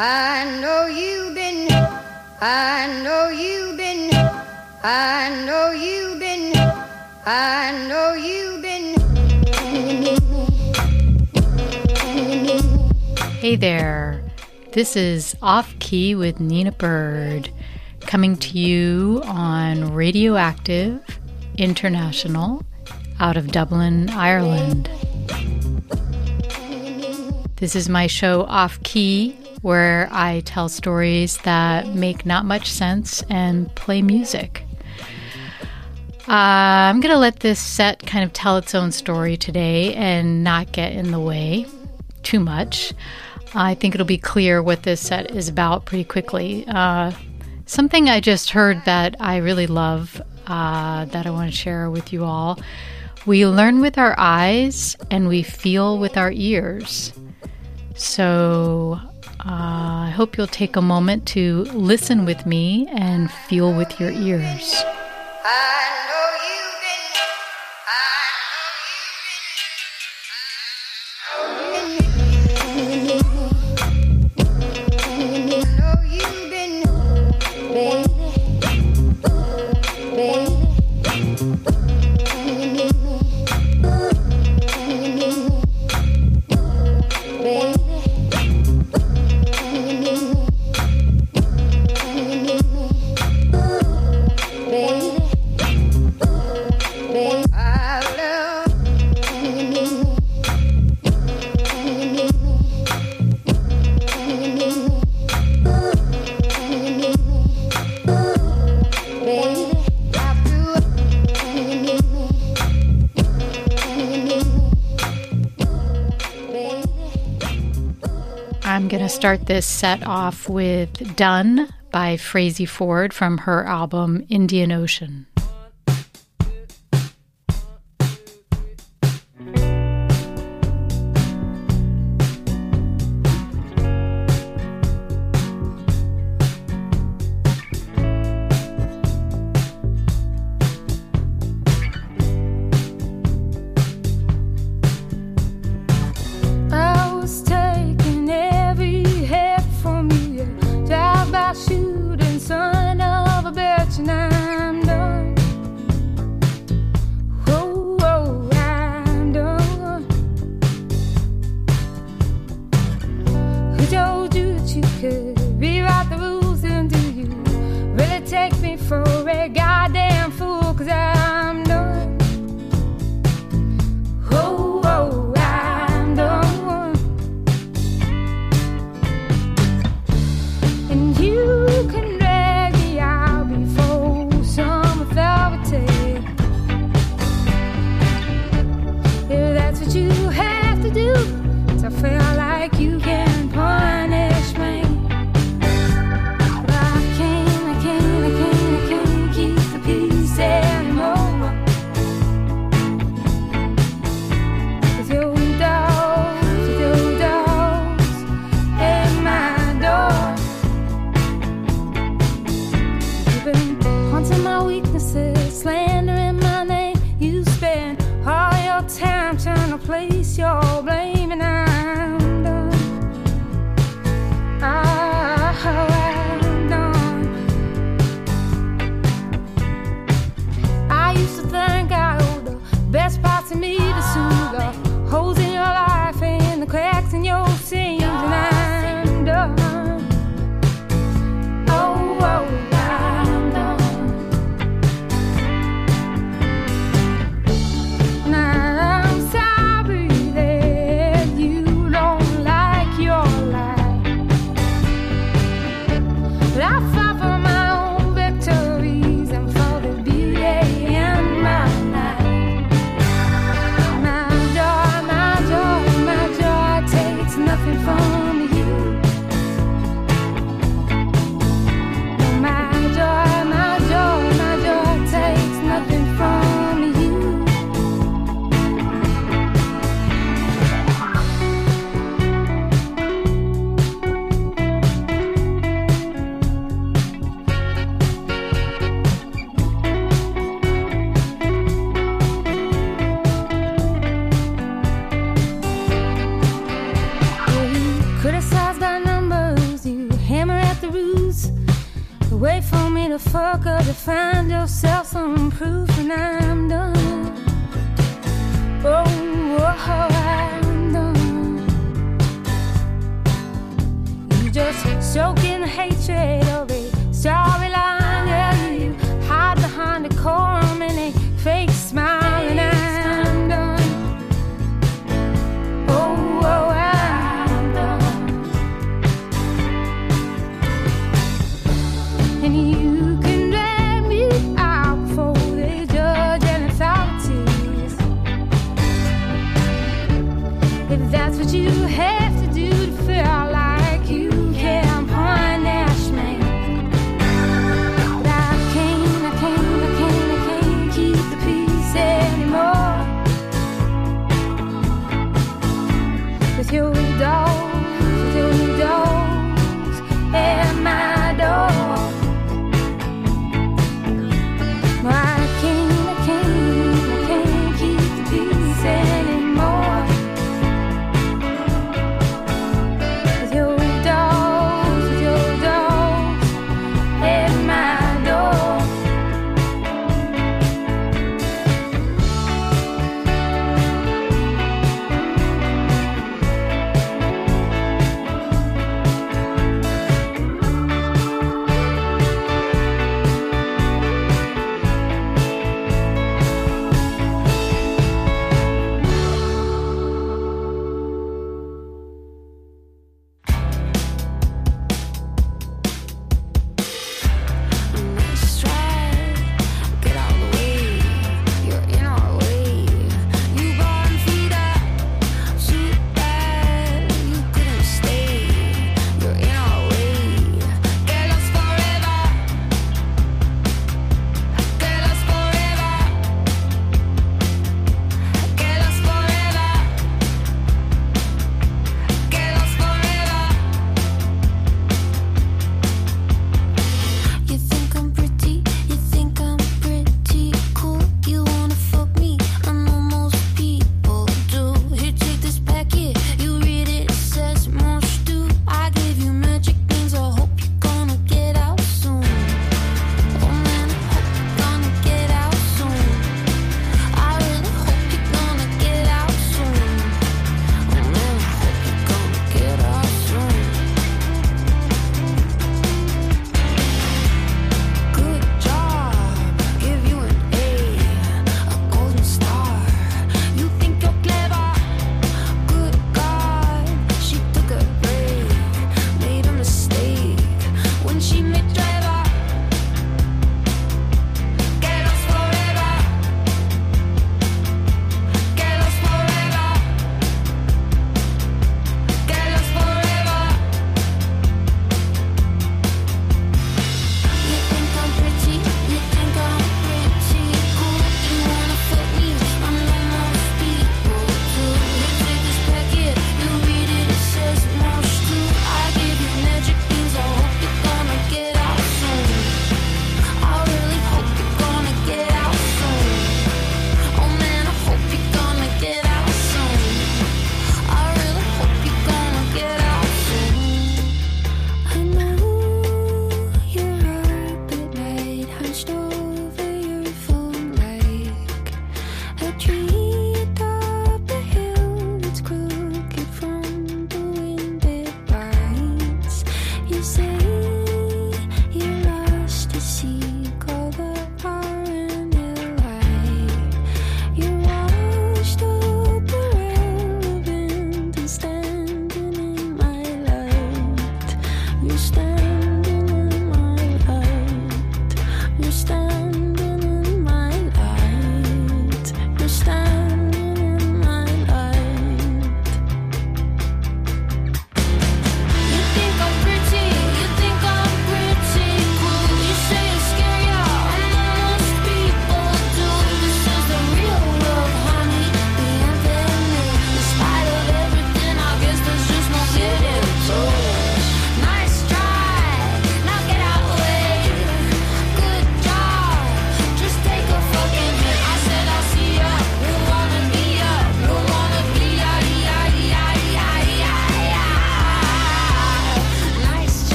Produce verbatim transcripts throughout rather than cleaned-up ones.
I know you've been, I know you've been, I know you've been, I know you've been. Hey there, this is Off Key with Nina Bird, coming to you on Radioactive International out of Dublin, Ireland. This is my show Off Key, where I tell stories that make not much sense and play music. Uh, I'm going to let this set kind of tell its own story today and not get in the way too much. I think it'll be clear what this set is about pretty quickly. Uh, something I just heard that I really love uh, that I want to share with you all. We learn with our eyes and we feel with our ears. So uh, I hope you'll take a moment to listen with me and feel with your ears. I know you've been, I'm going to start this set off with Done by Frazey Ford from her album Indian Ocean. to fuck up to find yourself some proof, and I'm done. Oh, oh, I'm done. You just soaking the hatred of a storyline. Yeah, you hide behind a decorum and a fake smile, and I'm done. Oh, oh, I'm done. And you can drag me out before they judge and authorities. If that's what you have to do to feel like you can punish me.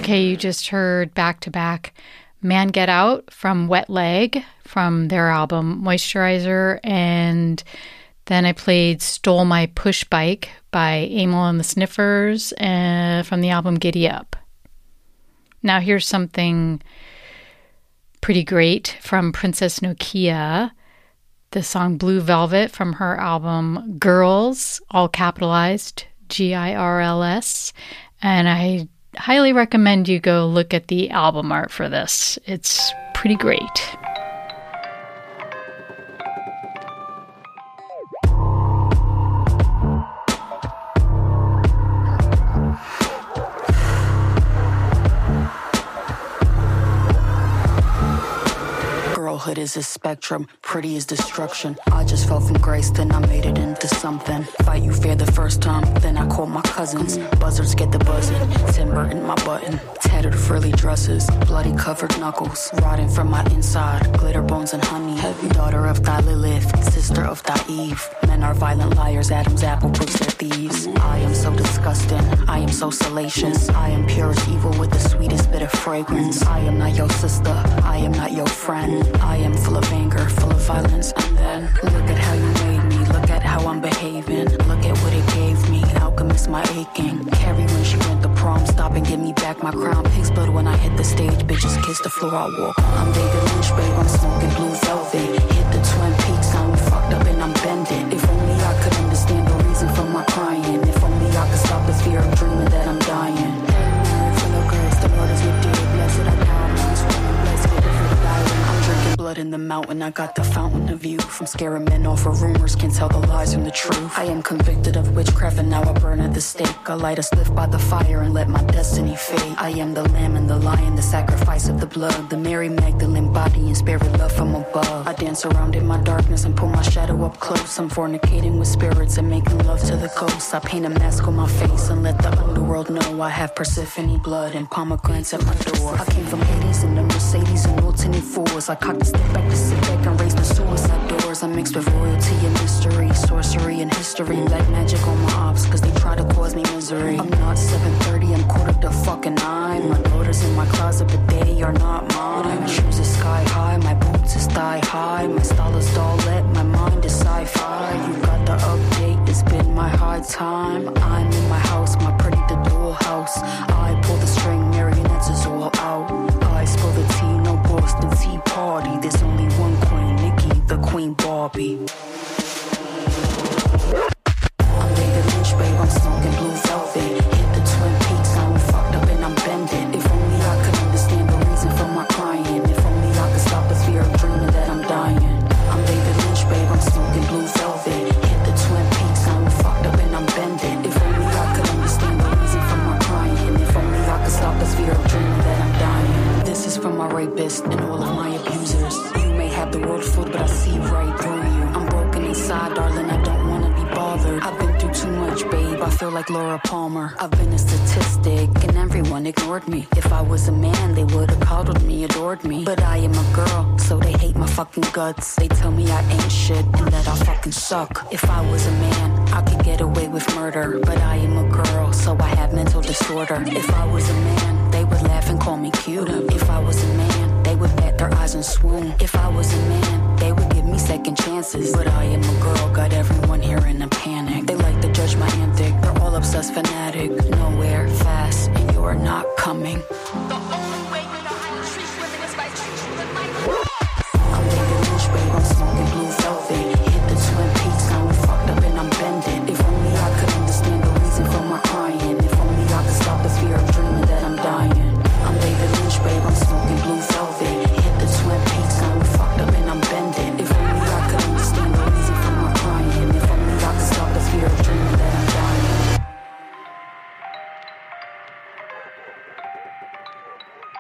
Okay, you just heard back-to-back Man Get Out from Wet Leg from their album Moisturizer, and then I played Stole My Push Bike by Amyl and the Sniffers uh, from the album Giddy Up. Now here's something pretty great from Princess Nokia, the song Blue Velvet from her album Girls, all capitalized, G I R L S, and I highly recommend you go look at the album art for this. It's pretty great. Girlhood is a spectrum, pretty is destruction. I just fell from grace, then I made it into something. Fight you fair the first time, then I called my cousins. Buzzards get the buzzing, timber in my button. Tattered frilly dresses, bloody covered knuckles. Rotting from my inside, glitter bones and honey. Heavy daughter of thy Lilith, sister of thy Eve. Men are violent liars, Adam's apple proves they're thieves. I am so disgusting, I am so salacious. I am purest evil with the sweetest bit of fragrance. I am not your sister, I am not your friend. I am full of anger, full of violence. And then, look at how you made me, look at how I'm behaving. Look at what it gave me, alchemist my aching. Carrie when she went to prom, stop and give me back my crown. Pig's blood when I hit the stage, bitches kiss the floor I walk. I'm David Lynch, babe, I'm smoking blue velvet. Hit the Twin Peaks, I'm fucked up and I'm bending. If only I could understand the reason for my crying. If only I could stop the fear of dreaming that I'm dying. Full of grace, the Lord is with you, blessed I die. Blessed with the dying. I'm drinking blood in the mountain, I got the fountain of youth. From scaring men off of rumors, can tell the lies from the truth. I am convicted of witchcraft and now I burn at the stake. I light a spliff by the fire and let my destiny fade. I am the lamb and the lion, the sacrifice of the blood. The Mary Magdalene body and spirit love from above. I dance around in my darkness and pull my shadow up close. I'm fornicating with spirits and making love to the ghosts. I paint a mask on my face and let the underworld know I have Persephone blood and pomegranates at my door. I came from Hades in the Mercedes and alternate fours. I cocked a step back to sit back and raise the suicide doors. I'm mixed with royalty and mystery, sorcery and history. Black magic on my ops cause they try to cause me misery. I'm not seven thirty, I'm quarter to fucking nine. My daughters in my closet but they are not mine. My shoes are sky high, my boots is thigh high. My style is dollette, my mind is sci-fi. You got the update, it's been my high time. I'm in my house, my pretty the doll house. I pull the string, marionettes is all out. I spill the tea, no Boston Tea Party. There's only one queen, Nikki, the Queen Barbie. I'm David Lynch, babe, I'm smoking blue velvet. Hit the Twin Peaks, I'm fucked up and I'm bending. If only I could understand the reason for my crying. If only I could stop the fear of dreaming that I'm dying. I'm David Lynch, babe, I'm smoking blue velvet. Hit the Twin Peaks, I'm fucked up and I'm bending. If only I could understand the reason for my crying. If only I could stop the fear of dreaming that I'm dying. This is from my rapist and all of my abusers. You may have the world fooled, but I see right through you. I'm broken inside, darling, I don't wanna be bothered. I've been through too much, babe, I feel like Laura Palmer. I've been a statistic and everyone ignored me. If I was a man, they would've coddled me, adored me. But I am a girl, so they hate my fucking guts. They tell me I ain't shit and that I fucking suck. If I was a man, I could get away with murder. But I am a girl, so I have mental disorder. If I was a man, they would laugh and call me cute. If I was a man, they would bat their eyes and swoon. If I was a man, they would give me second chances. But I am a girl, got everyone here in a panic. They like to judge my antic, they're all obsessed fanatic. Nowhere fast, and you're not coming. The only way you know how to treat women is by treating them like I'm David Lynch, babe, I'm smoking blue velvet. Hit the Twin Peaks, I'm fucked up and I'm bending. If only I could understand the reason for my crying. If only I could stop the fear of dreaming that I'm dying. I'm David Lynch, babe, I'm smoking blue velvet. Hit the Twin Peaks, I'm fucked up and I'm bending. If only I could understand the reason for my crying. If only I could stop the fear of dreaming that I'm dying.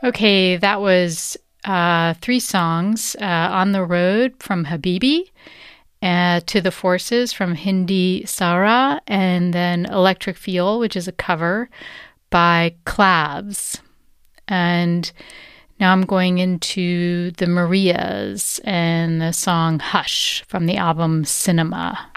Okay, that was uh, three songs. Uh, On the Road from Habibi, uh, To the Forces from Hindi Sara, and then Electric Feel, which is a cover by Claves. And now I'm going into the Marias and the song Hush from the album Cinema.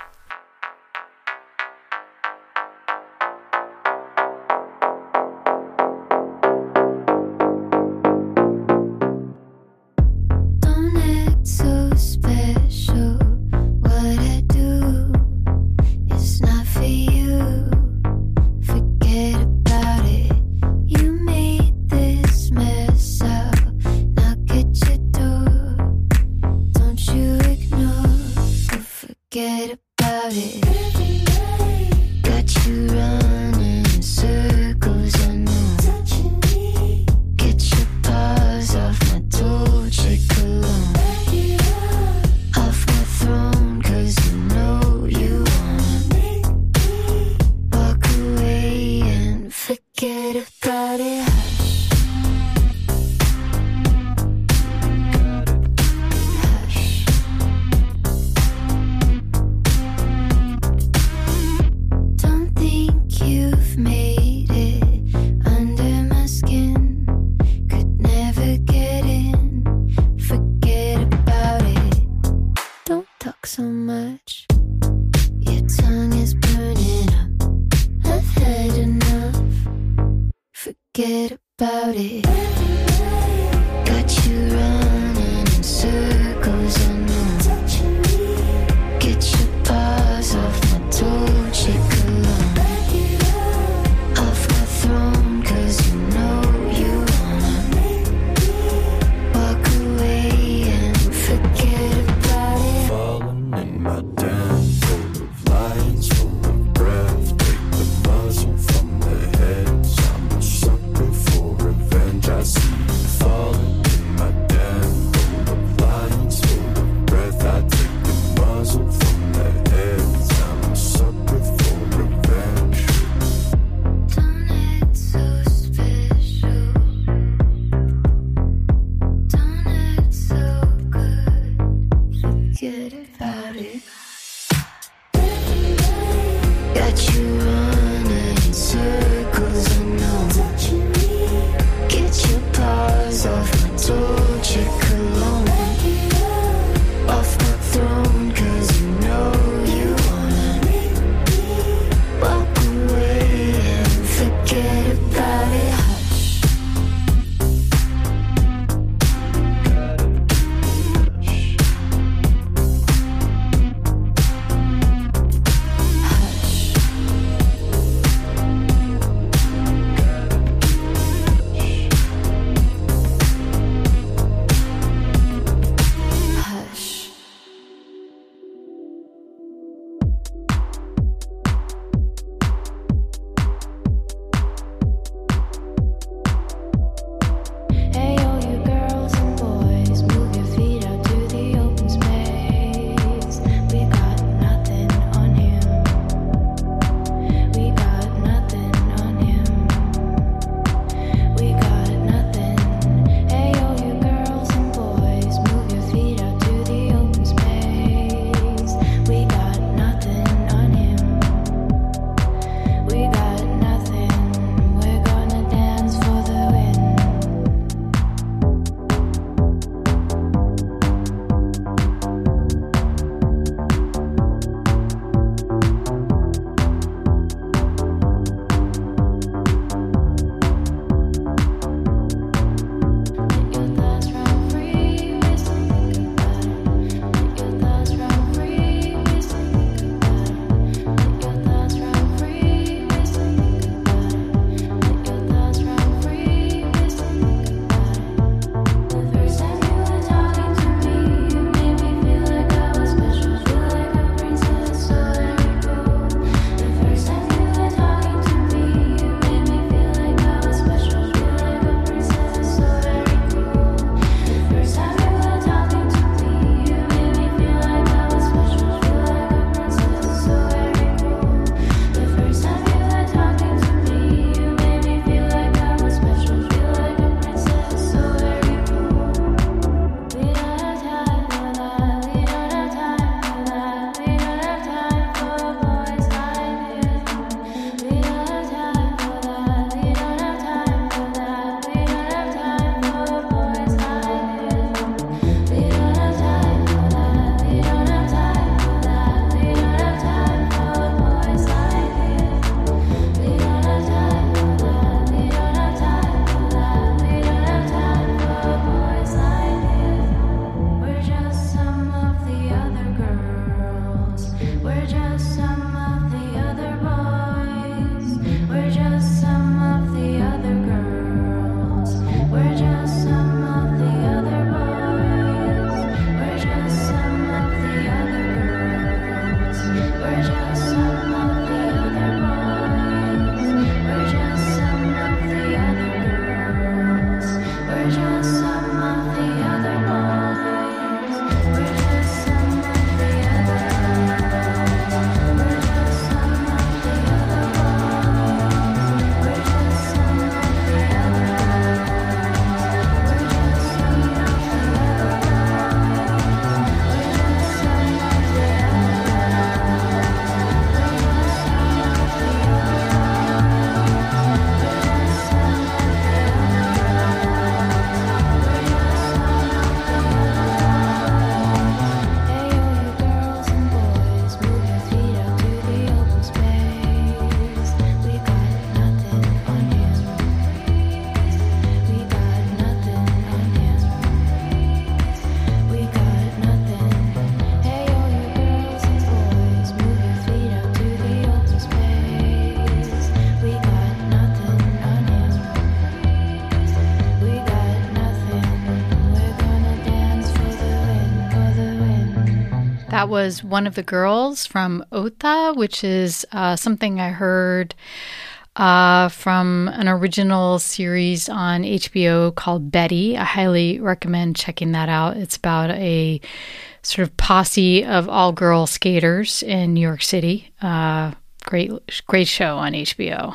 That was One of the Girls from Otha, which is uh, something I heard uh, from an original series on H B O called Betty. I highly recommend checking that out. It's about a sort of posse of all-girl skaters in New York City. Uh, great, great show on H B O.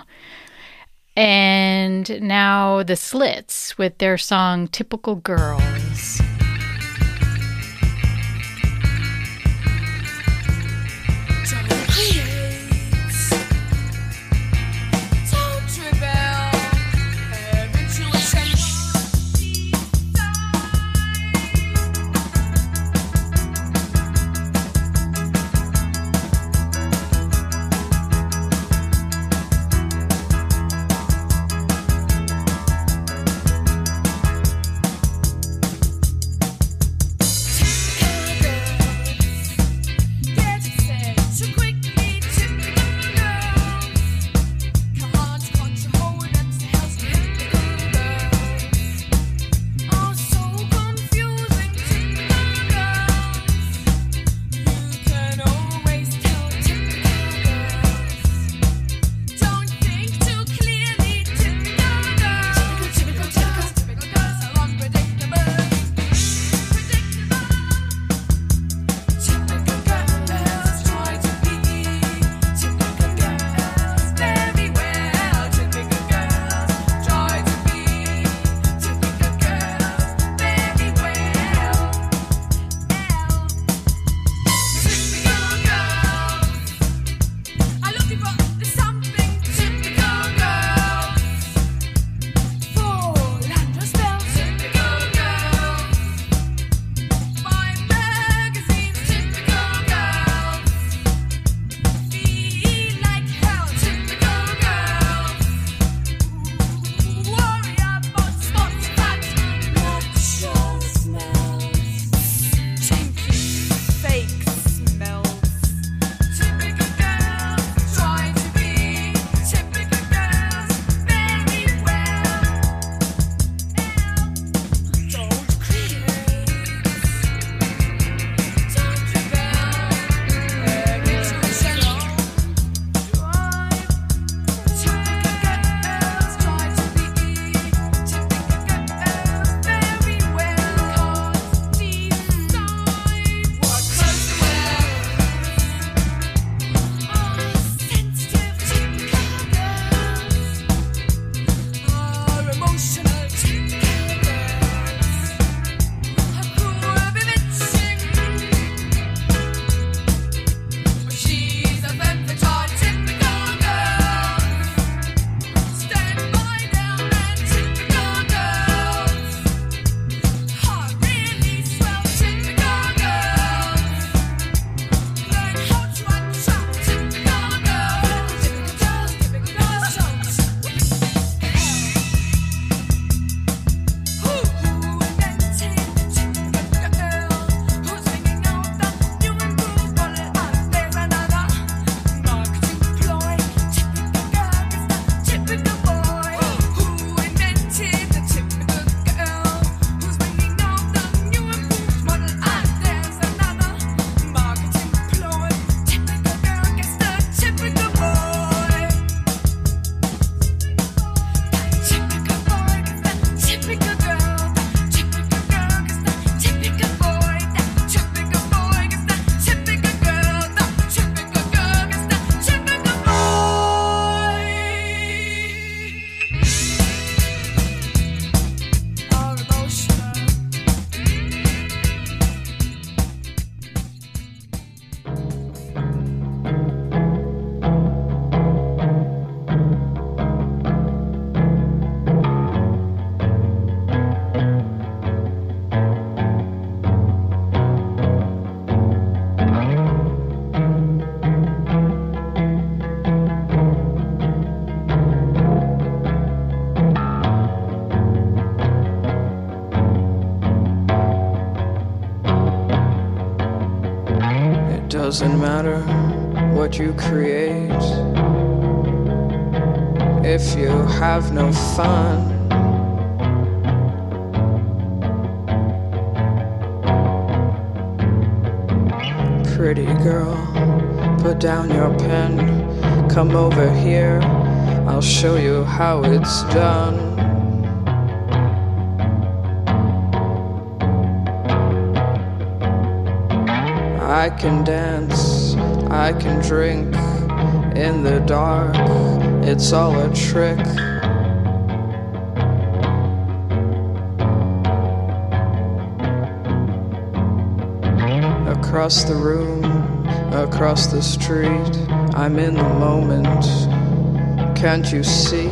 And now the Slits with their song Typical Girls. Doesn't matter what you create if you have no fun. Pretty girl, put down your pen. Come over here, I'll show you how it's done. I can dance, I can drink in the dark. It's all a trick. Across the room, across the street, I'm in the moment. Can't you see?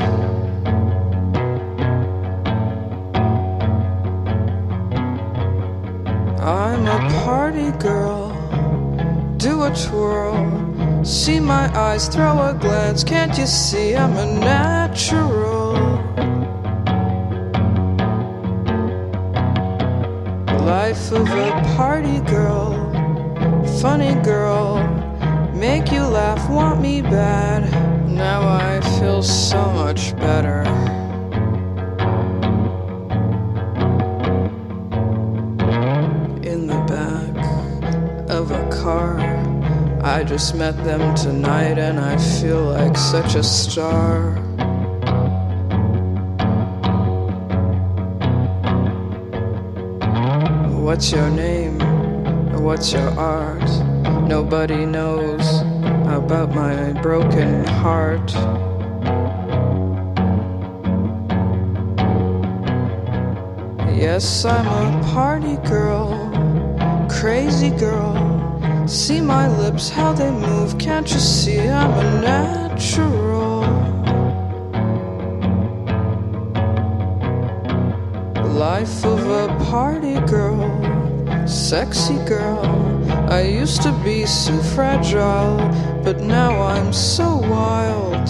I'm a party girl. Do a twirl. See my eyes, throw a glance. Can't you see I'm a natural? Life of a party girl. Funny girl, make you laugh, want me bad. Now I feel so much better. In the back of a car, I just met them tonight and I feel like such a star. What's your name? What's your art? Nobody knows about my broken heart. Yes, I'm a party girl, crazy girl. See my lips, how they move. Can't you see I'm a natural? Life of a party girl, sexy girl. I used to be so fragile, but now I'm so wild.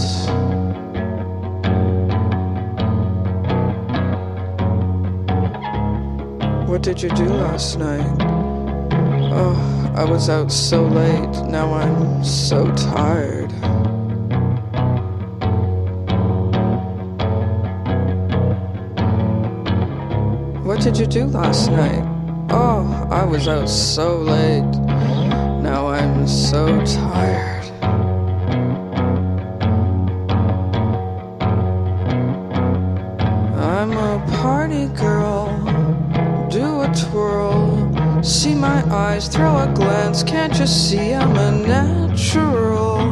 What did you do last night? Oh, I was out so late, now I'm so tired. What did you do last night? Oh, I was out so late. Now I'm so tired. I'm a party girl. Do a twirl. See my eyes, throw a glance. Can't you see I'm a natural?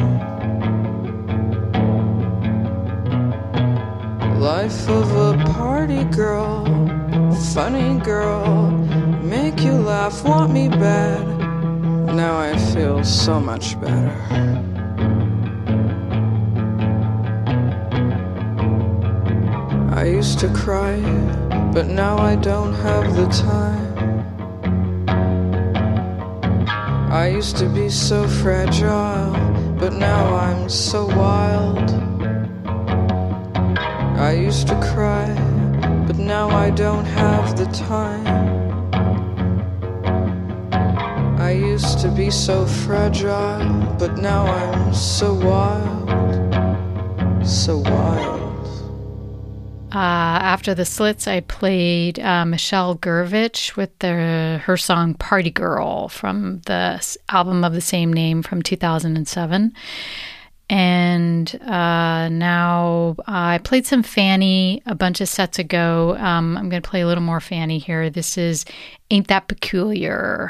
Life of a party girl. Funny girl, make you laugh, want me bad. Now I feel so much better. I used to cry, but now I don't have the time. I used to be so fragile, but now I'm so wild. I used to cry, but now I don't have the time. I used to be so fragile, but now I'm so wild, so wild. Uh, after the Slits, I played uh, Michelle Gurvich with the, her song Party Girl from the album of the same name from two thousand seven. And uh, now uh, I played some Fanny a bunch of sets ago. Um, I'm going to play a little more Fanny here. This is Ain't That Peculiar.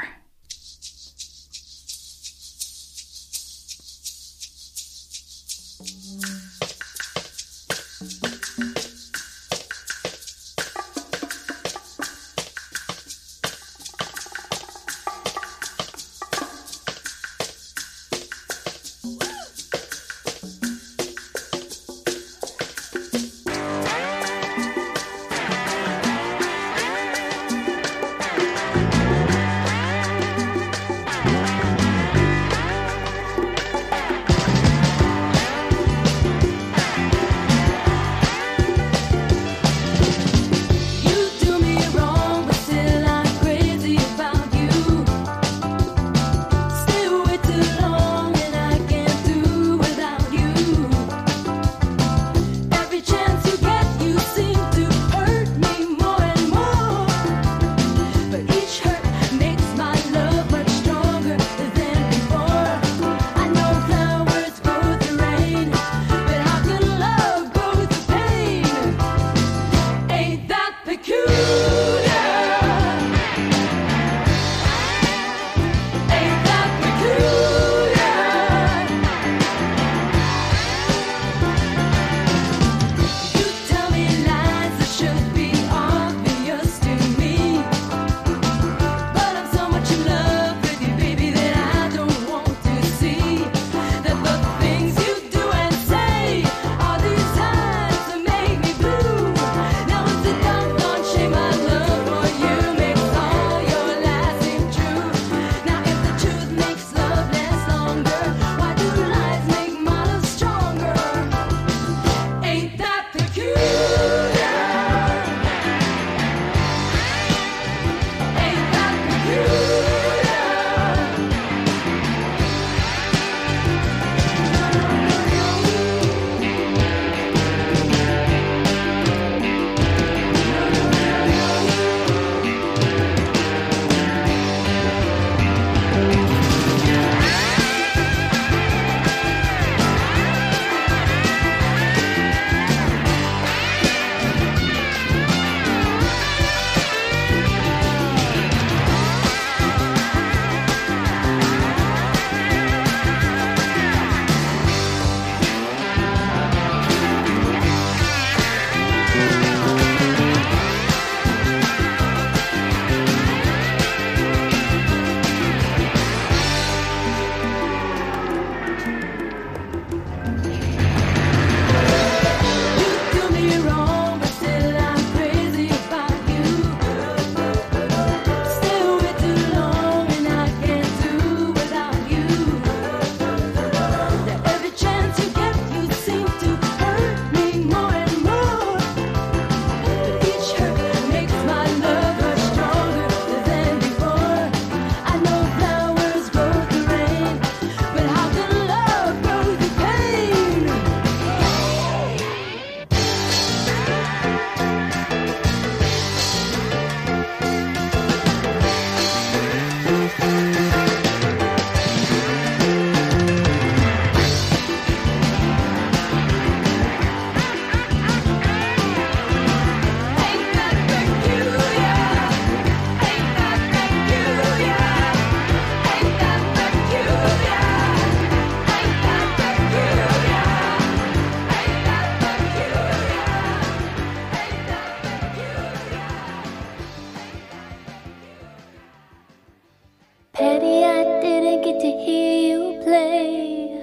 get to hear you play.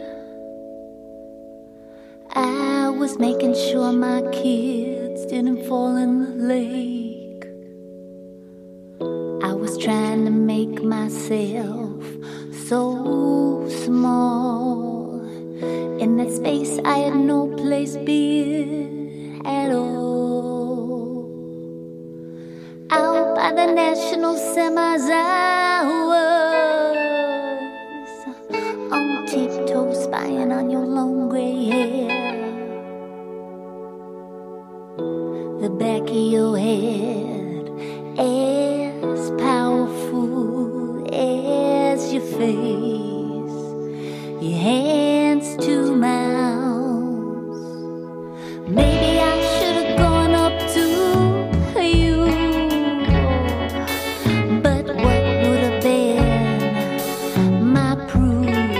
I was making sure my kids didn't fall in the lake. I was trying to make myself so small. In that space I had no place be at all. Out by the National Semis I was, on tiptoe spying on your long gray hair. The back of your head as powerful as your face, your hands to mouths. Maybe I should have gone up to you, but what would have been my proof?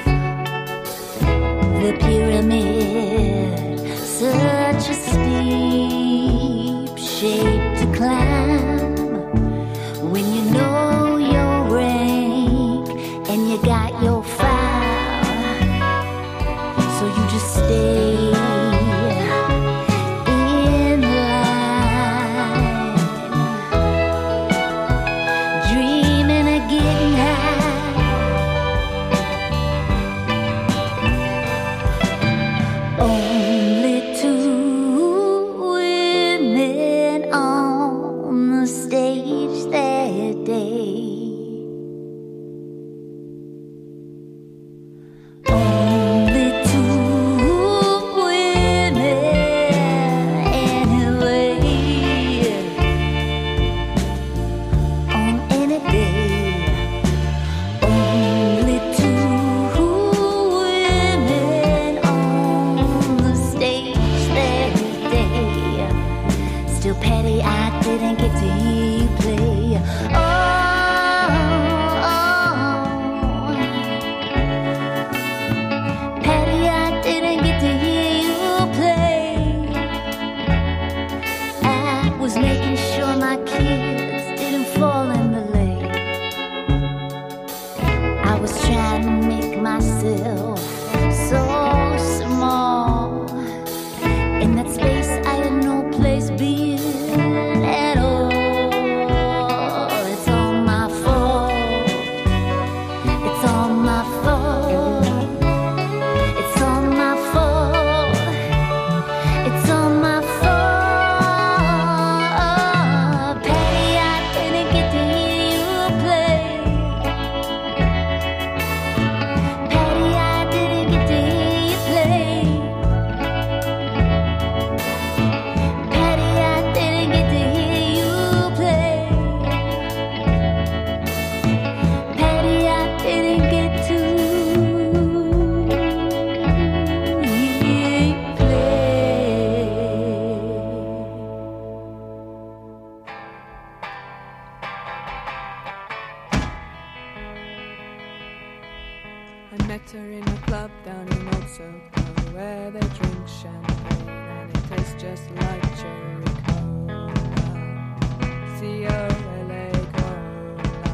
The pyramid, such a steep shape to climb. When you know your rank and you got your file, so you just stay in line, dreaming of getting high. Only two women on the stage that day. Only two women anyway. On any day. Only two women on the stage that day. Still, Patty, I didn't get to hear you play. Oh, oh. Patty, I didn't get to hear you play. I was making sure my kids didn't fall in the lake. I was trying to make myself so small. In that space I had no place being at all. It's all my fault. It's all my fault. It's all my fault. It's all my fault. Patty, I didn't get to hear you play. Patty, I didn't get to hear you play. Patty, I didn't get to hear you play. Patty, I didn't get to hear you play. I met her in a club down in Old Soho, where they drink champagne and it tastes just like cherry cola. C O L A cola.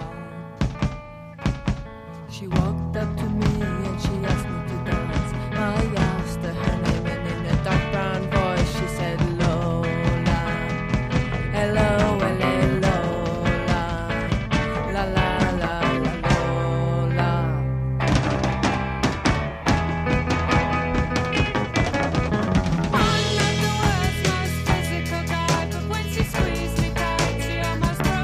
She walked up to me and she asked me to dance. I asked her her name and in a dark brown voice she said Lola. L O L A Lola. La la la la Lola. I'm not the world's most physical guy, but when she squeezed me tight, she almost broke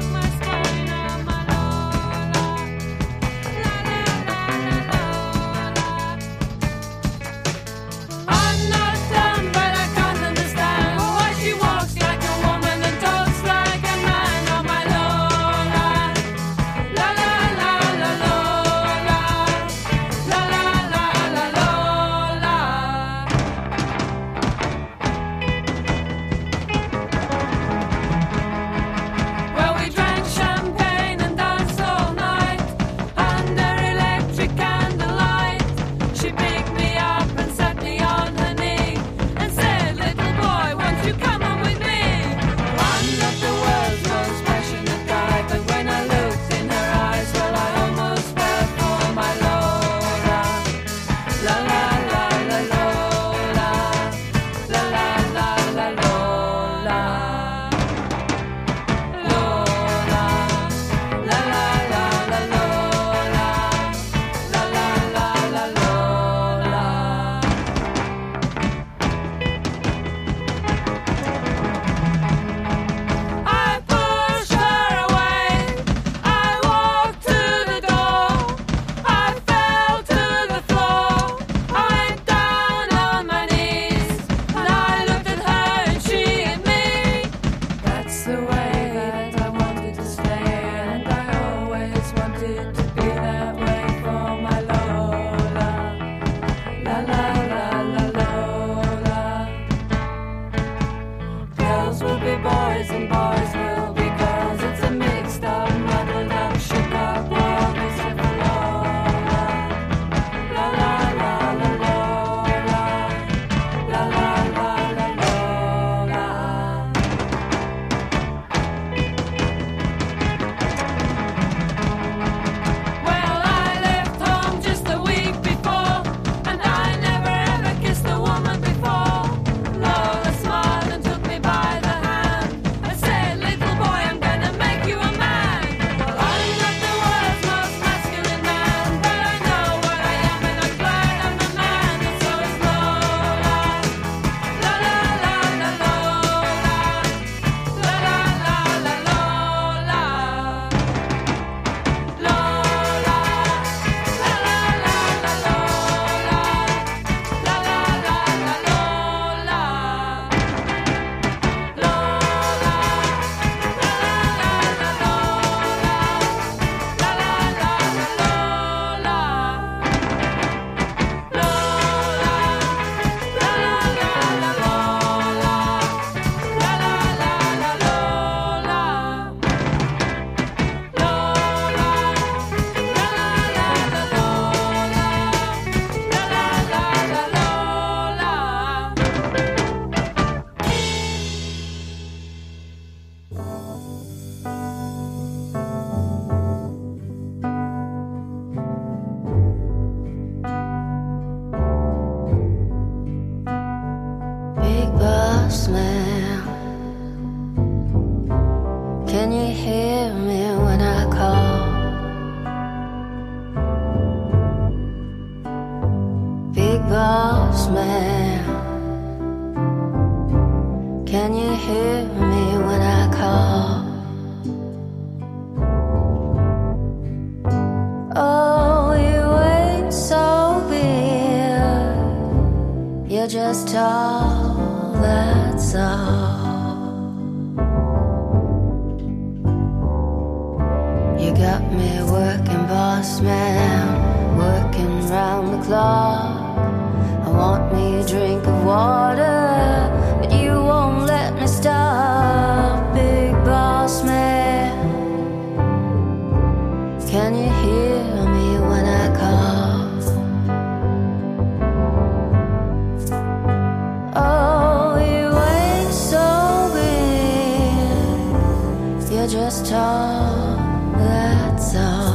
You're just tall, that's all. You got me working, boss man, working round the clock. I want me a drink of water, but you won't let me stop. Big boss man, can you hear me when I call? Oh, you ain't so big, you're just tall, that's all.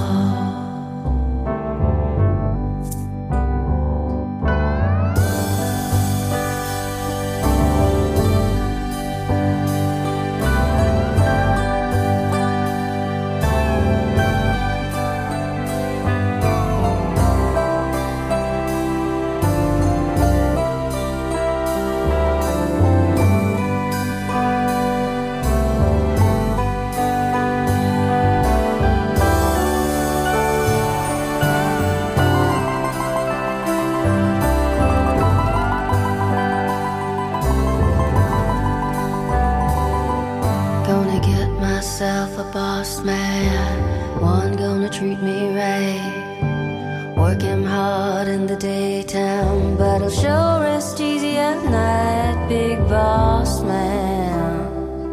A boss man, one gonna treat me right. Work him hard in the daytime, but he'll sure rest easy at night. Big boss man,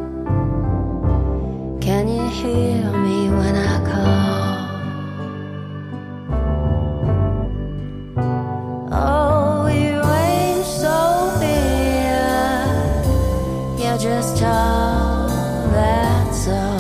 can you hear me when I call? Oh, you ain't so big, you're just tall, that's all.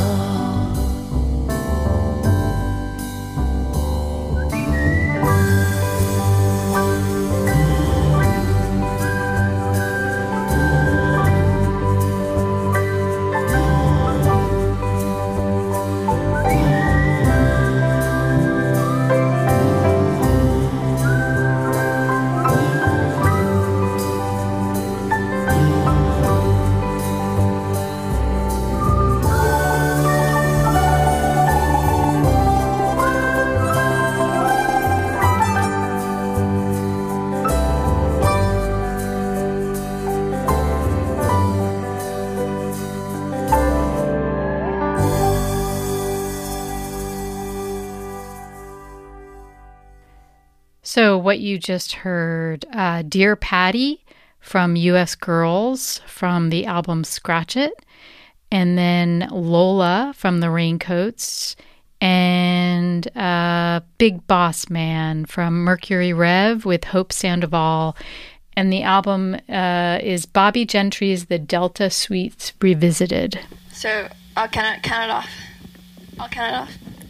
So what you just heard, uh, Dear Patty from U S Girls from the album Scratch It, and then Lola from the Raincoats, and uh, Big Boss Man from Mercury Rev with Hope Sandoval. And the album uh, is Bobby Gentry's The Delta Suites Revisited. So I'll count it, count it off. I'll count it off.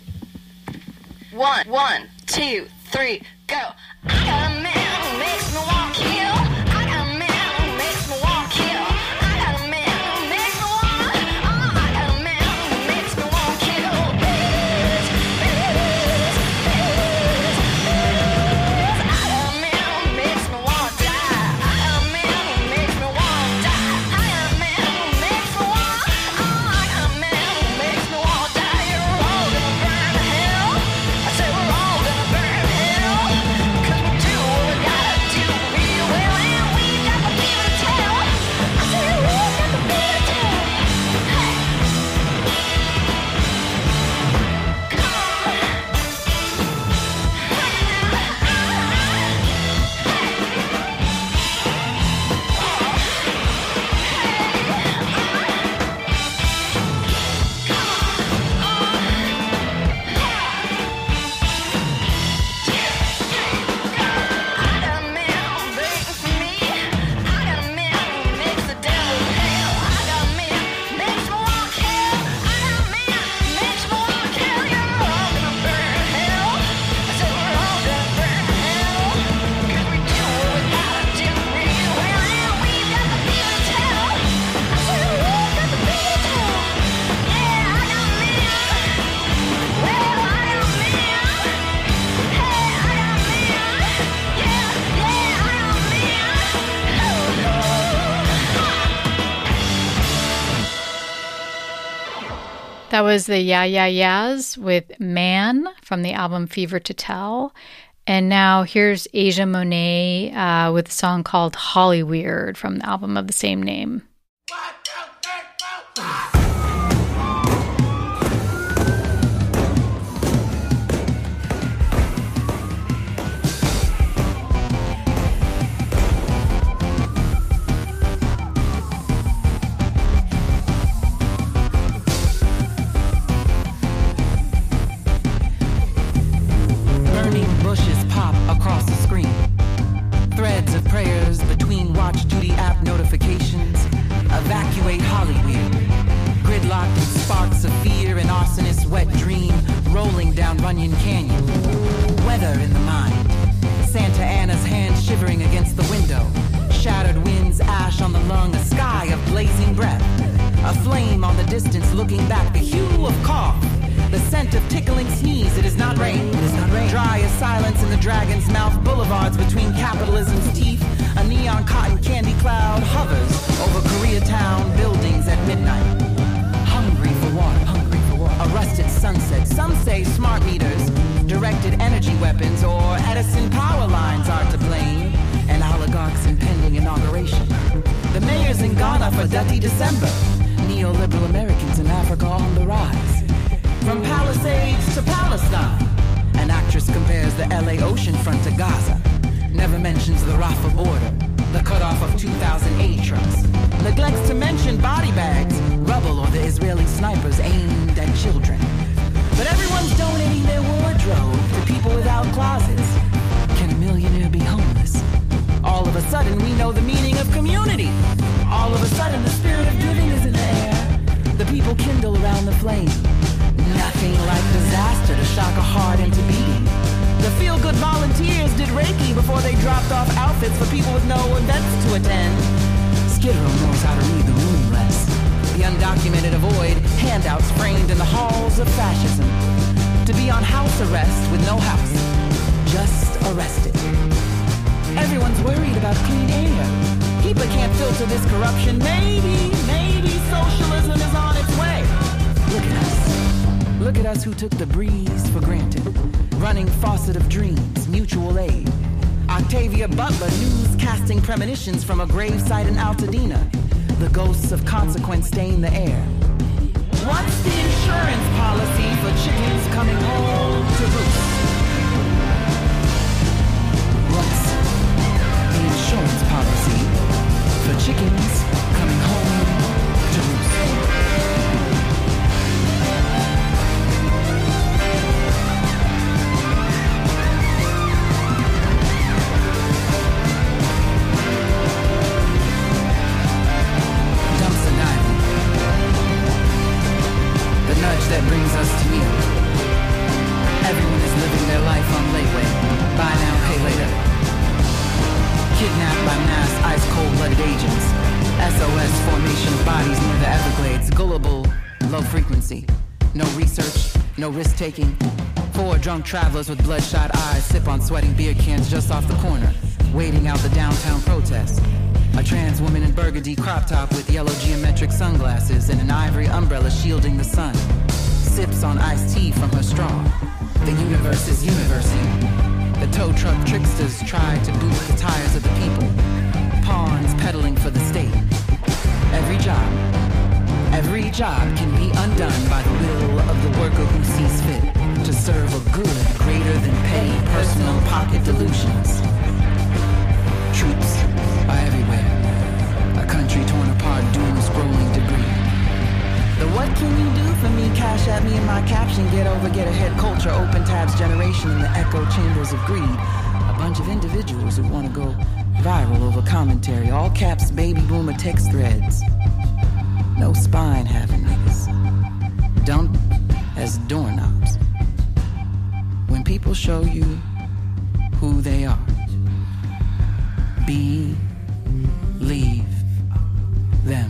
One, one, two, three, go. I got a man who makes me walk here. I got a man who makes me walk here. I got a man who makes me walk. Oh, I got a man who makes me walk here. Bitch, bitch, bitch, bitch. I got a man who makes me want to die. I got a man who makes me want to die. I got a man who makes me want. Oh, I got a man who makes me want to die. You're all gonna burn to hell. I said we're all gonna burn to hell. Cause we do what we gotta do real well, and we got the people to tell. I said we got the people to tell. Hey. Come on. I got a man who's waiting for me. I got a man who makes the devil hell. I got a man who makes me walk hell. I got a man who makes me walk hell. You're all gonna burn hell. I said we're all gonna burn hell. Cause we do what we gotta do real well, and we got the people to tell. I said we all got the people to tell. Yeah, I got a man. Well, I got a man. Hey, I got a man. Yeah, yeah, I got a man. That was the Yeah Yeah Yeahs with Man from the album Fever to Tell. And now here's Asia Monet uh, with a song called Hollyweird from the album of the same name. Across the screen, threads of prayers between watch duty app notifications. Evacuate Hollyweird. Gridlocked with sparks of fear and arsonist's wet dream rolling down Runyon Canyon. Weather in the mind. Santa Ana's hand shivering against the window. Shattered winds, ash on the lung, a sky of blazing breath. A flame on the distance looking back, the hue of cough. The scent of tickling sneeze, it is not rain, it is not rain. Dry as silence in the dragon's mouth, boulevards between capitalism's teeth. A neon cotton candy cloud hovers over Koreatown buildings at midnight. Hungry for water, hungry for water. A rusted sunset, some say smart meters, directed energy weapons, or Edison power lines are to blame. An oligarch's impending inauguration. The mayor's in Ghana for Dirty December. Neoliberal Americans in Africa on the rise. From Palisades to Palestine, an actress compares the L A oceanfront to Gaza. Never mentions the Rafah border, the cutoff of two thousand eight trucks. Neglects to mention body bags, rubble, or the Israeli snipers aimed at children. But everyone's donating their wardrobe to people without closets. Can a millionaire be homeless? All of a sudden, we know the meaning of community. All of a sudden, the spirit of giving is in the air. The people kindle around the flame. Nothing like disaster to shock a heart into beating. The feel-good volunteers did Reiki before they dropped off outfits for people with no events to attend. Skid Row knows how to read the room less. The undocumented avoid handouts framed in the halls of fascism. To be on house arrest with no house. Just arrested. Everyone's worried about clean air. People can't filter this corruption. Maybe, maybe socialism is on its way. Look at us. Look at us who took the breeze for granted. Running faucet of dreams, mutual aid. Octavia Butler newscasting premonitions from a gravesite in Altadena. The ghosts of consequence stain the air. What's the insurance policy for chickens coming home to roost? What's the insurance policy for chickens coming home to roost? That brings us to you. Everyone is living their life on layaway. Buy now, pay later. Kidnapped by mass ice-cold-blooded agents. S O S formation of bodies near the Everglades. Gullible, low frequency. No research, no risk-taking. Four drunk travelers with bloodshot eyes sip on sweating beer cans just off the corner, waiting out the downtown protest. A trans woman in burgundy crop top with yellow geometric sunglasses and an ivory umbrella shielding the sun. Sips on iced tea from her straw. The universe is universing. The tow truck tricksters try to boot the tires of the people. Pawns peddling for the state. Every job, every job can be undone by the will of the worker who sees fit to serve a good greater than petty personal pocket delusions. Troops are everywhere. A country torn apart, doom scrolling debris. The what can you do for me? Cash at me in my caption. Get over, get ahead culture. Open tabs generation in the echo chambers of greed. A bunch of individuals who want to go viral over commentary. All caps baby boomer text threads. No spine having niggas. Dumb as doorknobs. When people show you who they are, believe them.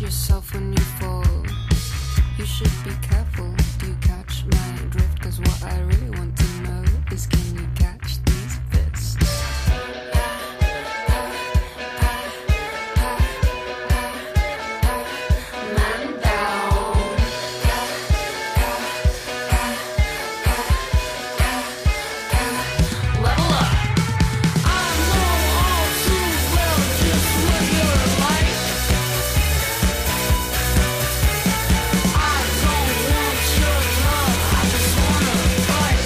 yourself when you fall. You should be careful. Do you catch my drift? Cause what I really want to know is, can you catch these fists? Man down. Level up. I know all too well just what you're like. I don't want your love, I just wanna fight.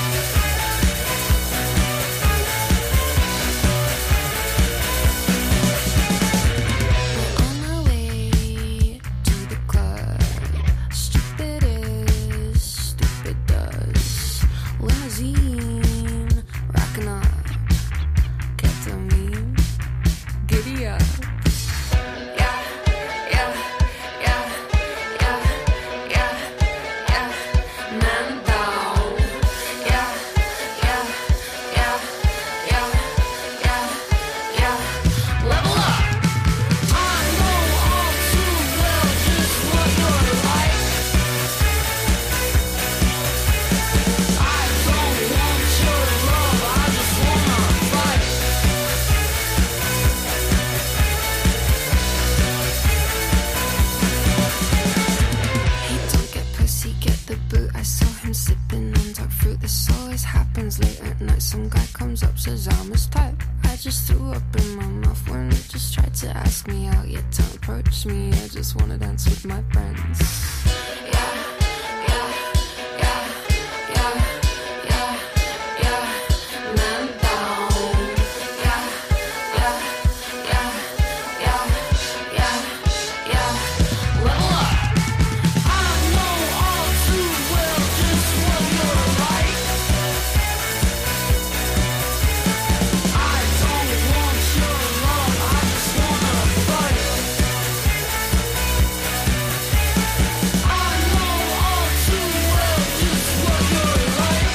We're on our way to the club. Stupid is, stupid does. Limousine, rocking up. Ketamine, giddy up. Yeah, yeah, yeah, yeah, yeah, yeah. Man down. Yeah, yeah, yeah, yeah, yeah, yeah. Level up. I know all too well just what you're like. I don't want your love, I just wanna fight. Hey, don't get pussy, get the boot. I saw him sipping on dark fruit. This always happens late at night. Some guy comes up, says I'm his type. I just threw up in my mouth when he just tried to ask me out. Yet don't approach me, I just wanna dance with my friends. Yeah, yeah, yeah, yeah, yeah, yeah. Man down. Yeah, yeah, yeah, yeah, yeah, yeah. Level up. I know all too well just what you're like. I don't want your love, I just wanna fight. I know all too well just what you're like.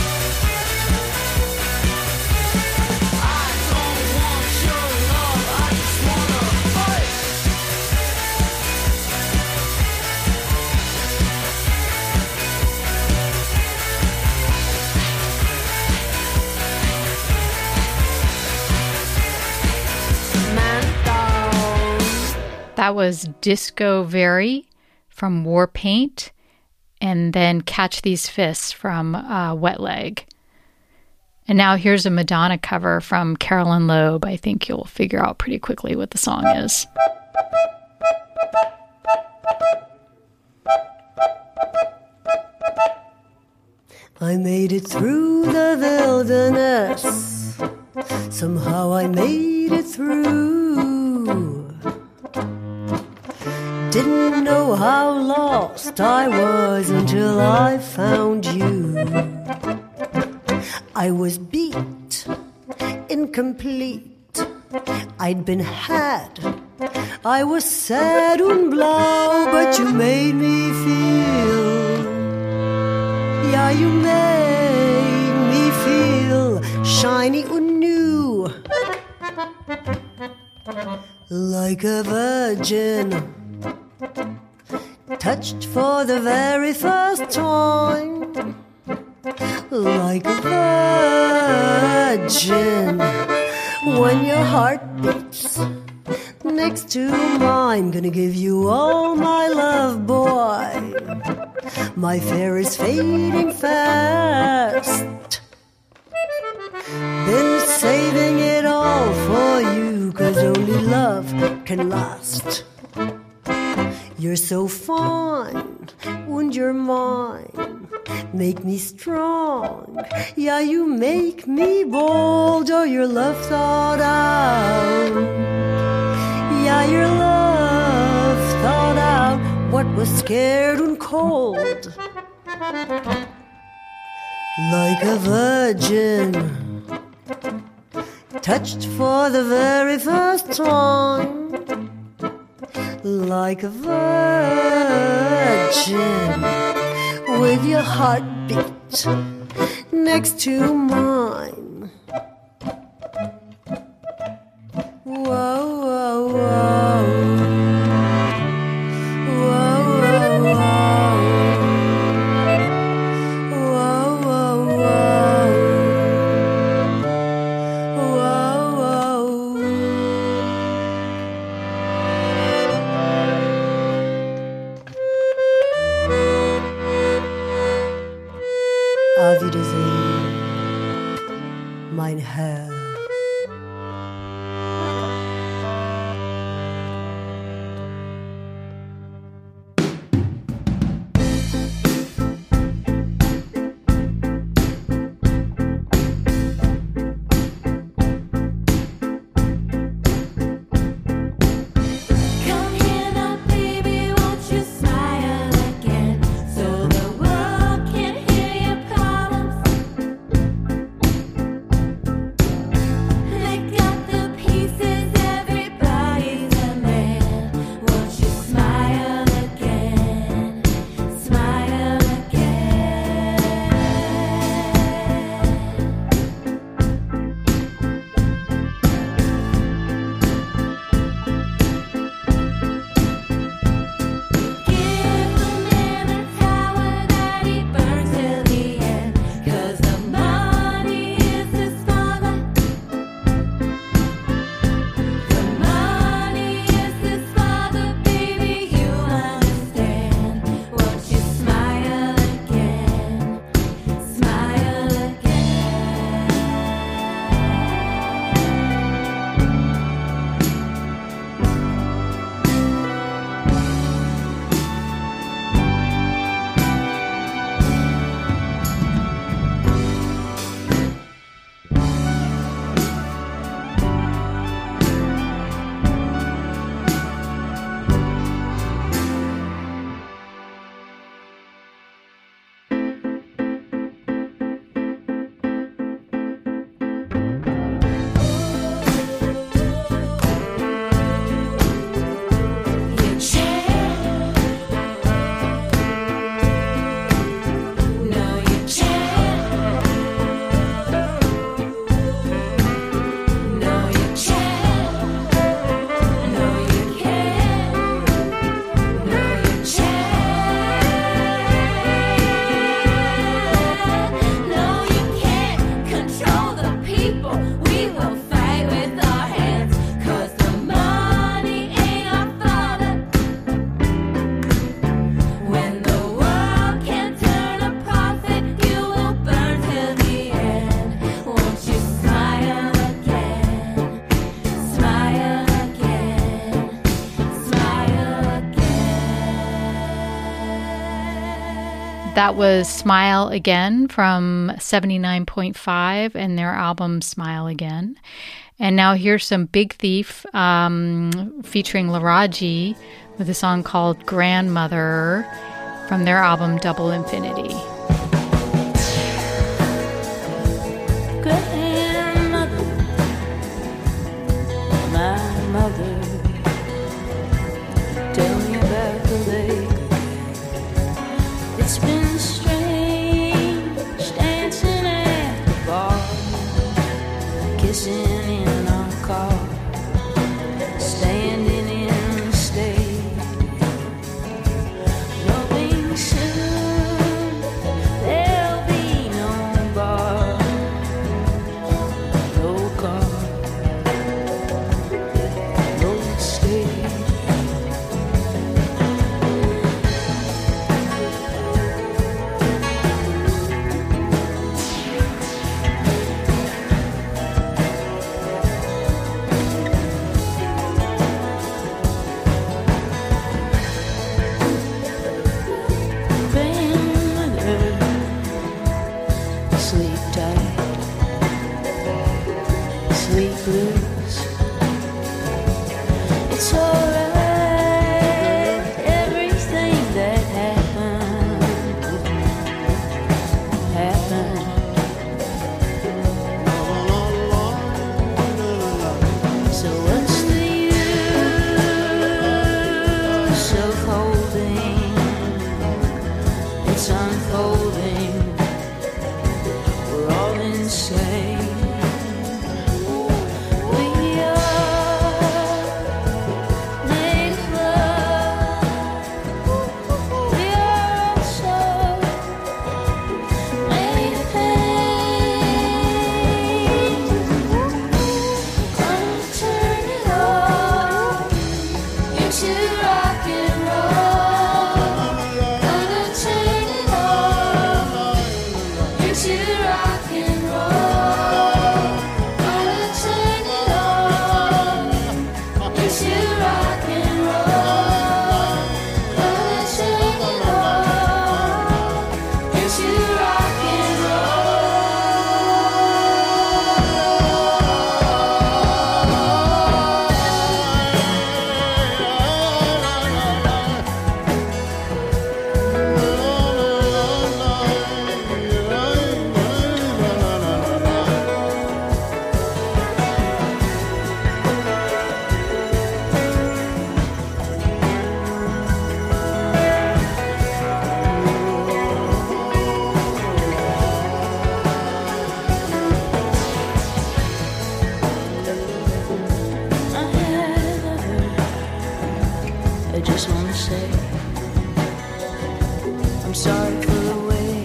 I don't want your love, I just wanna fight. Man down. That was Disco Very from Warpaint, and then Catch These Fists from uh, Wet Leg. And now here's a Madonna cover from Carolyn Loeb. I think you'll figure out pretty quickly what the song is. I made it through the wilderness. Somehow I made it through. Didn't know how lost I was until I found you. I was beat, incomplete. I'd been had. I was sad and blau, but you made me feel. Yeah, you made me feel shiny and new, like a virgin, touched for the very first time, like a virgin. When your heart beats next to mine, gonna give you all my love, boy. My fare is fading fast. Been saving it all for you, 'cause only love can last. You're so fine, and you're mine. Make me strong, yeah, you make me bold. Oh, your love thought out. Yeah, your love thought out what was scared and cold. Like a virgin, touched for the very first time. Like a virgin, with your heartbeat next to mine. Whoa, whoa, whoa. in hell. That was Smile Again from seventy-nine point five and their album Smile Again. And now here's some Big Thief um, featuring Laraji with a song called Grandmother from their album Double Infinity. Grandmother, my mother, tell me about the lake. It's been strange dancing at the bar, kissing in our car, standing in the state, knowing soon there'll be no bar, no car, no state. Sleep tight, sleep loose. It's alright, everything that happened, happened. So what's the use of holding? It's unfolding. We're all insane. We are made of love. We are also made of pain. Gonna turn it all into rock and I just wanna say I'm sorry for the way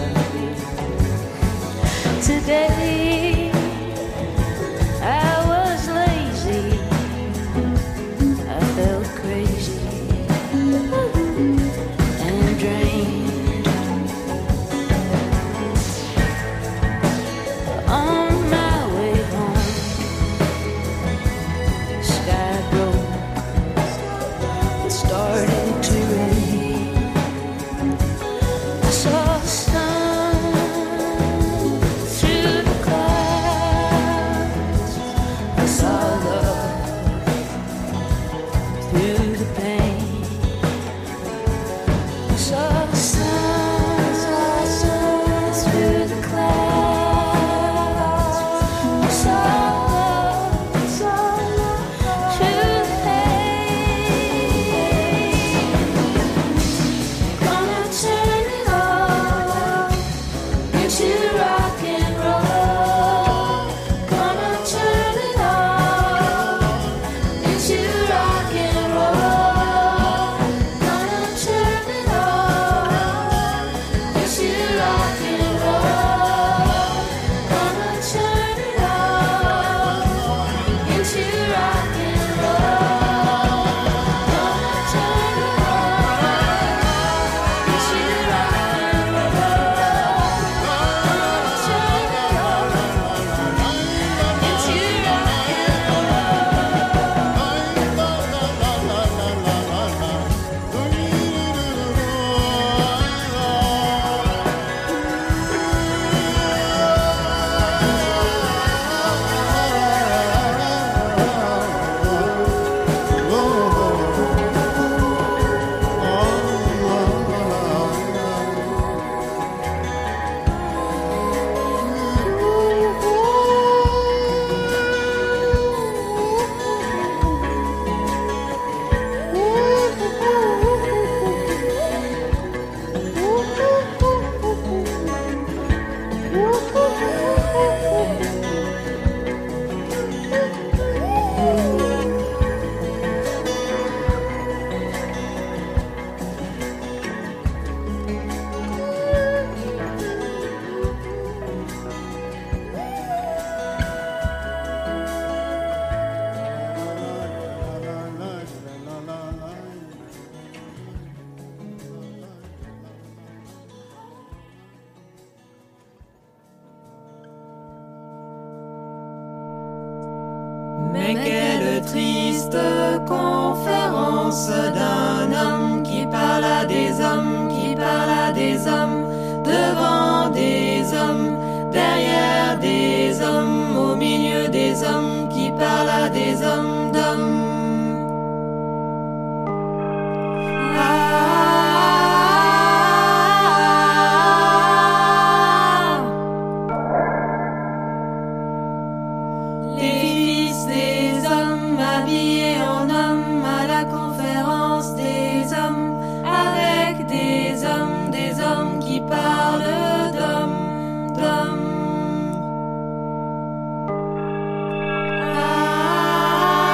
today I was lazy, I felt crazy and drained. On my way home, sky broke, it started to rain. I saw the sun through the clouds, I saw love through the pain. I saw the sun, saw the sun through the clouds. I saw love, saw love through the pain. Gonna turn it all into rock and roll. Gonna turn it all into rock and roll. Gonna turn it all into rock and roll. Gonna turn it all into rock and roll. Gonna turn it all into rock and Mais quelle triste conférence d'un homme qui parle à des hommes, qui parle à des hommes, devant des hommes, derrière des hommes, au milieu des hommes, qui parle à des hommes d'hommes. Les fils des hommes habillés en hommes à la conférence des hommes, avec des hommes, des hommes qui parlent d'hommes, d'hommes. Ah,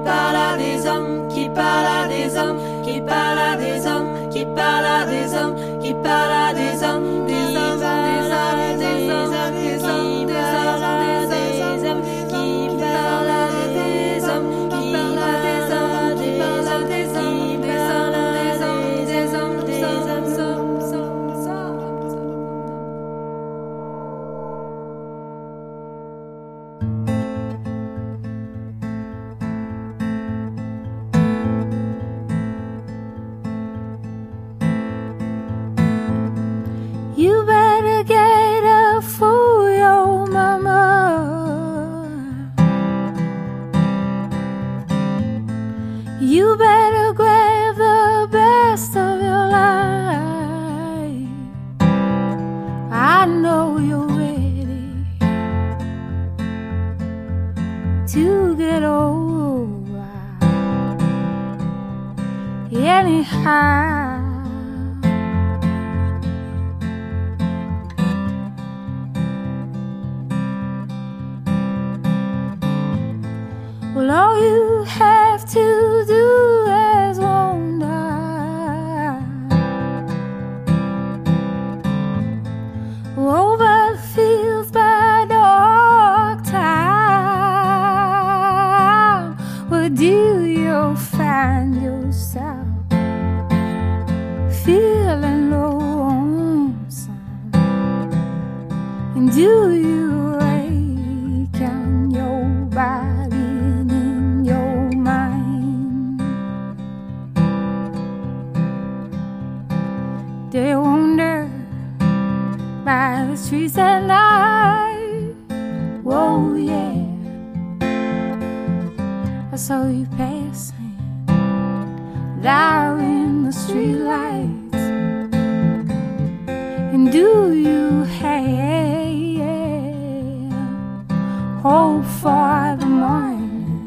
parle à des hommes, qui parle à des hommes, qui parle à des hommes, qui parle à des hommes, qui parle à des hommes, des hommes, des hommes, des hommes, des hommes, des hommes, qui parle à des hommes, qui parle à des hommes, qui parle à des hommes, qui parle à des hommes, des hommes, des hommes, des hommes, des hommes. You better get up for your mama. You better grab the best of your life. I know you're ready to get over. Anyhow. Well, all you have to do is wander over the fields by dark time. Where do you find yourself feeling lonesome? And do you awaken your body? They wander by the streets at night. Whoa, yeah, I saw you passing there in the streetlights. And do you have hope for the morning?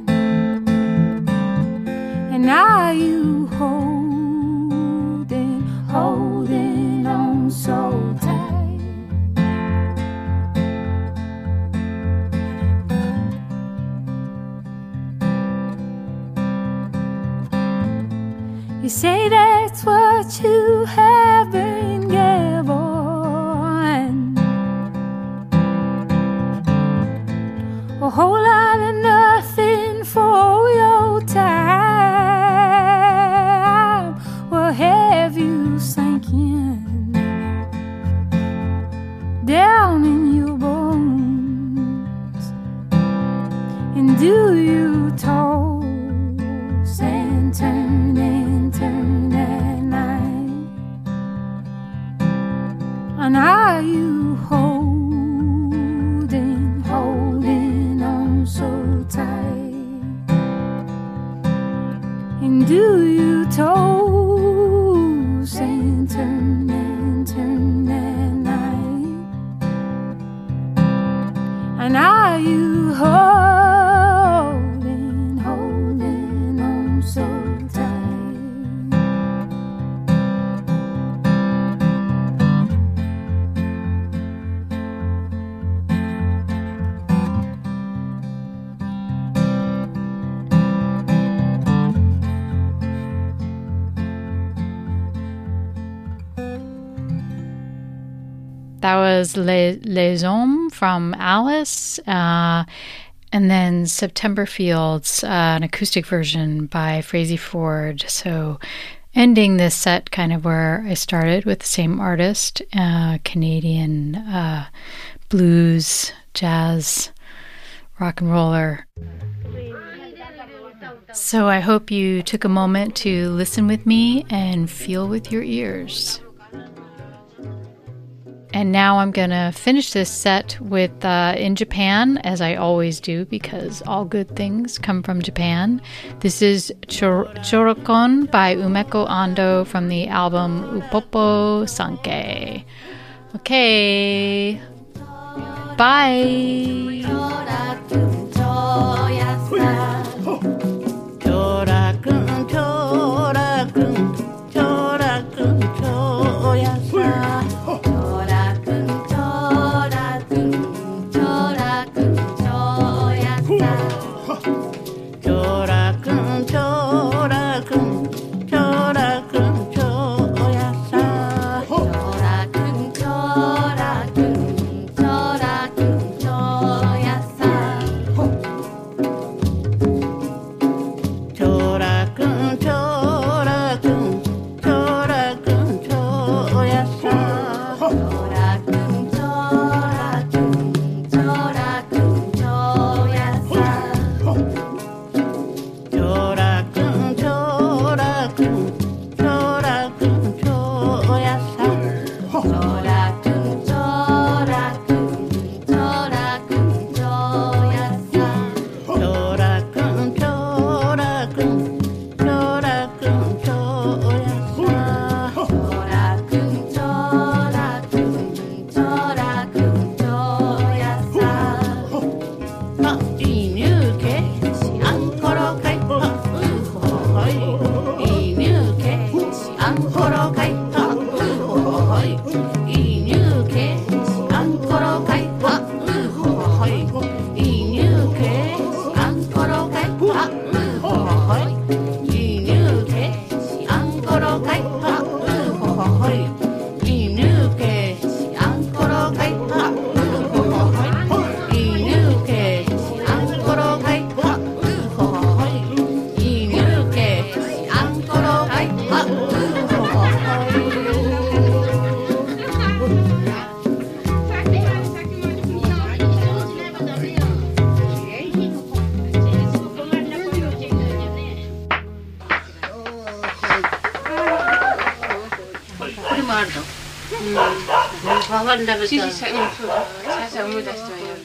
And are you holding, holding on so tight? You say that's what you have been given, a whole lot of nothing for your time. Well, have you sinking down in your bones? And do you toss and turn and turn at night? And are you holding, holding on so tight? And do you toss and turn and turn at night? And are you holding, holding on so tight? That was Les, Les Hommes from Alice, uh, and then September Fields, uh, an acoustic version by Frazey Ford. So ending this set kind of where I started with the same artist, uh, Canadian uh, blues, jazz, rock and roller. So I hope you took a moment to listen with me and feel with your ears. And now I'm going to finish this set with uh, In Japan, as I always do, because all good things come from Japan. This is Chor- Chorokon by Umeko Ando from the album Upopo Sanke. Okay, bye! Chora もあるの。うん。わかんなかった。 小さい、うん、そうだ。最初思い出したわよ。